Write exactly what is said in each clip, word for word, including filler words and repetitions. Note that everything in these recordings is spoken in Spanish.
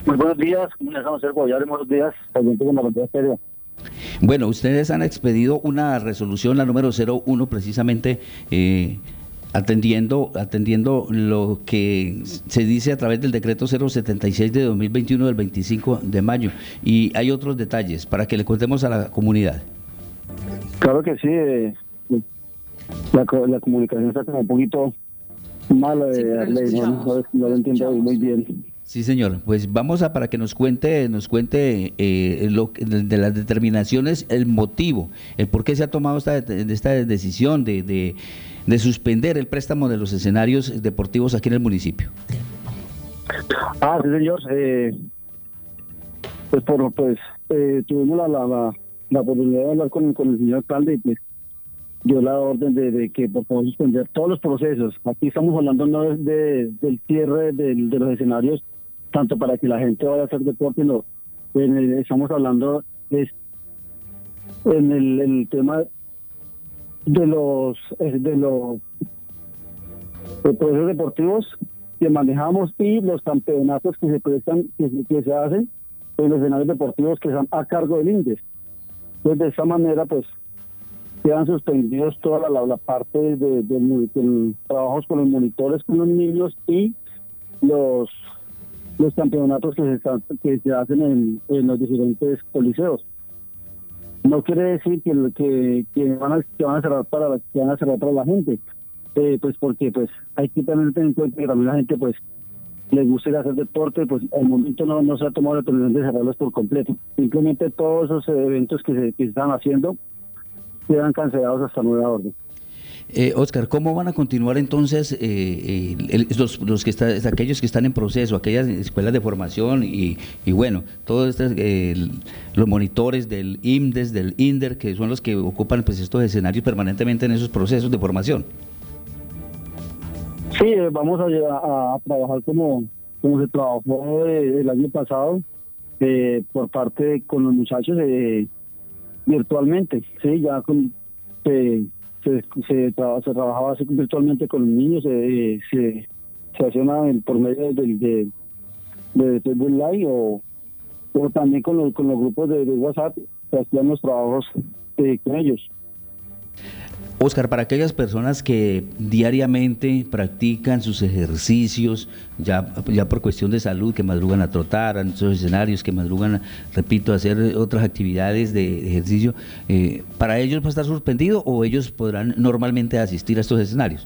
Muy buenos días, ¿cómo les vamos a hacer? Buenos buenos días, oyentes de la Frontera Estéreo. Bueno, ustedes han expedido una resolución, la número cero uno, precisamente eh, atendiendo atendiendo lo que se dice a través del decreto cero setenta y seis de dos mil veintiuno del veinticinco de mayo. Y hay otros detalles para que le contemos a la comunidad. Claro que sí, eh, la, la comunicación está como un poquito mala, Sí, eh, pero lo Arley, no, escuchamos, no, no lo lo entiendo escuchamos. muy bien. Sí, señor. Pues vamos a para que nos cuente, nos cuente eh, lo, de, de las determinaciones, el motivo, el por qué se ha tomado esta, esta decisión de, de, de suspender el préstamo de los escenarios deportivos aquí en el municipio. Ah, sí, señor. Eh, pues por, pues eh, tuvimos la, la, la, la oportunidad de hablar con, con el señor alcalde y pues dio la orden de, de que por favor suspender todos los procesos. Aquí estamos hablando no de, de, del cierre del, de los escenarios, tanto para que la gente vaya a hacer deporte, no. En el, estamos hablando es en el, el tema de los de los de procesos deportivos que manejamos y los campeonatos que se prestan, que, que se hacen en los escenarios deportivos que están a cargo del INDES. Entonces, de esta manera, pues, quedan suspendidos toda la, la, la parte de, de, de, de trabajos con los monitores, con los niños y los los campeonatos que se, están, que se hacen en, en los diferentes coliseos. No quiere decir que, que, que, van, a, que van a cerrar para la, que van a cerrar para la gente, eh, pues porque pues hay que tener en cuenta que también la gente pues les gusta ir a hacer deporte, pues al momento no, no se ha tomado la determinación de cerrarlos por completo. Simplemente todos esos eventos que se, que se están haciendo quedan cancelados hasta nueva orden. Eh, Oscar, ¿cómo van a continuar entonces eh, el, los, los que está, aquellos que están en proceso, aquellas escuelas de formación y, y bueno, todos estos, eh, los monitores del IMDES, del INDER, que son los que ocupan pues estos escenarios permanentemente en esos procesos de formación? Sí, eh, vamos a, a, a trabajar como, como se trabajó eh, el año pasado eh, por parte de, con los muchachos eh, virtualmente, sí, ya con... Eh, Se, se, traba, se trabajaba así virtualmente con los niños, eh, se, se hacía una, por medio de, de, de Facebook Live o, o también con los, con los grupos de, de WhatsApp se hacían los trabajos eh, con ellos. Oscar, para aquellas personas que diariamente practican sus ejercicios, ya, ya por cuestión de salud, que madrugan a trotar en esos escenarios, que madrugan, repito, a hacer otras actividades de ejercicio, eh, ¿para ellos va a estar suspendido o ellos podrán normalmente asistir a estos escenarios?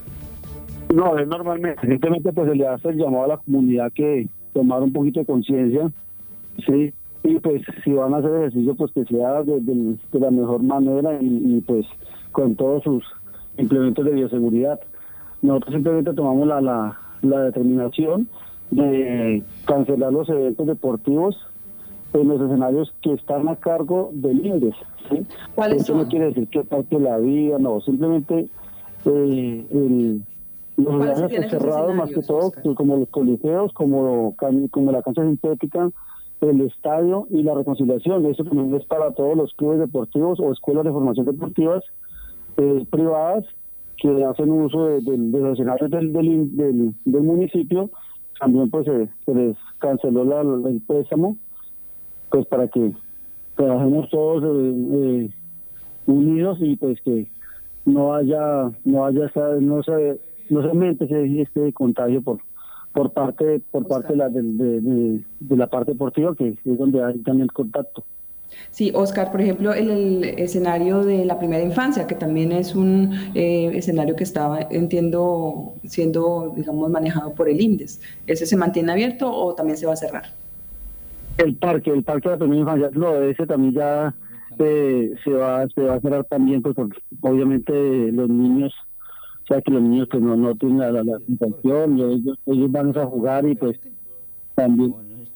No, es normalmente, simplemente pues se le hace el llamado a la comunidad que tomar un poquito de conciencia, sí, y pues si van a hacer ejercicio pues que sea de, de, de la mejor manera y, y pues con todos sus implementos de bioseguridad. Nosotros simplemente tomamos la, la, la determinación de cancelar los eventos deportivos en los escenarios que están a cargo del INDES, ¿sí? ¿Cuáles Eso son? no quiere decir que parte la vía, no, simplemente eh, el, los ¿Cuáles escenarios serían esos cerrados, más que escenarios, todo, Oscar? como los coliseos, como, como la cancha sintética, el estadio y la reconciliación. Eso también es para todos los clubes deportivos o escuelas de formación deportivas Eh, privadas que hacen uso de, de, de los escenarios del, del, del, del municipio. También pues se, se les canceló la, el préstamo pues para que trabajemos todos eh, eh, unidos y pues que no haya no haya esta, no se no se aumente ese, este contagio por por parte por Oscar. parte de la de, de, de, de la parte deportiva, que es donde hay también el contacto. Sí, Oscar, por ejemplo, el, el escenario de la primera infancia, que también es un eh, escenario que estaba, entiendo, siendo, digamos, manejado por el INDES. ¿Ese se mantiene abierto o también se va a cerrar? El parque, el parque de la primera infancia, no, ese también ya eh, se va se va a cerrar también, pues porque obviamente los niños, o sea que los niños pues no, no tienen la, la, la sensación, y ellos, ellos van a jugar y pues también,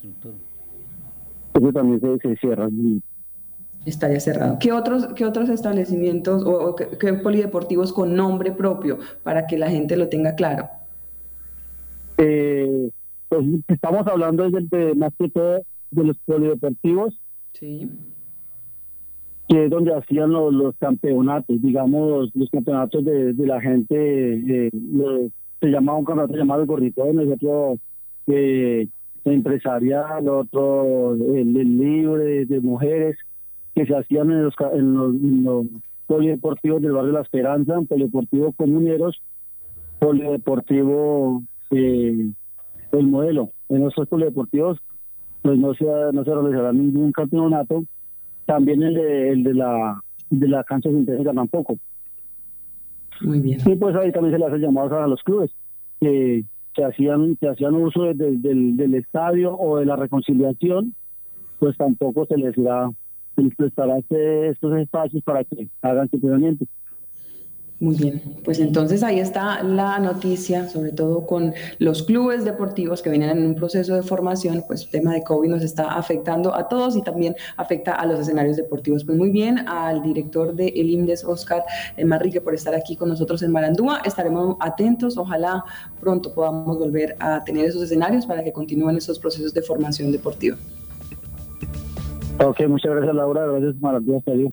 eso también se, se cierra. Estaría cerrado. ¿Qué otros, qué otros establecimientos o, o qué, qué polideportivos con nombre propio para que la gente lo tenga claro? Eh, pues estamos hablando de, de, más que todo de los polideportivos, Sí. que es donde hacían los, los campeonatos, digamos, los campeonatos de, de la gente, eh, los, se llamaba un campeonato llamado el Gorritones, otro, eh, empresarial, otro el, el libre de, de mujeres, que se hacían en los, en los, en los polideportivos del barrio La Esperanza, polideportivo Comuneros, polideportivo eh, El Modelo. En nuestros polideportivos pues no se, no se realizará ningún campeonato, también el de, el de la de la cancha sintética tampoco. Muy bien. Y pues ahí también se le hace llamados a los clubes que, que hacían que hacían uso de, de, del, del estadio o de la reconciliación, pues tampoco se les irá se les prestará este, estos espacios para que hagan su entrenamiento. Muy bien, pues entonces ahí está la noticia, sobre todo con los clubes deportivos que vienen en un proceso de formación, pues el tema de COVID nos está afectando a todos y también afecta a los escenarios deportivos. Pues muy bien, al director de el INDES, Óscar Manrique, por estar aquí con nosotros en Marandúa. Estaremos atentos, ojalá pronto podamos volver a tener esos escenarios para que continúen esos procesos de formación deportiva. Ok, muchas gracias Laura, gracias Marandúa, hasta luego.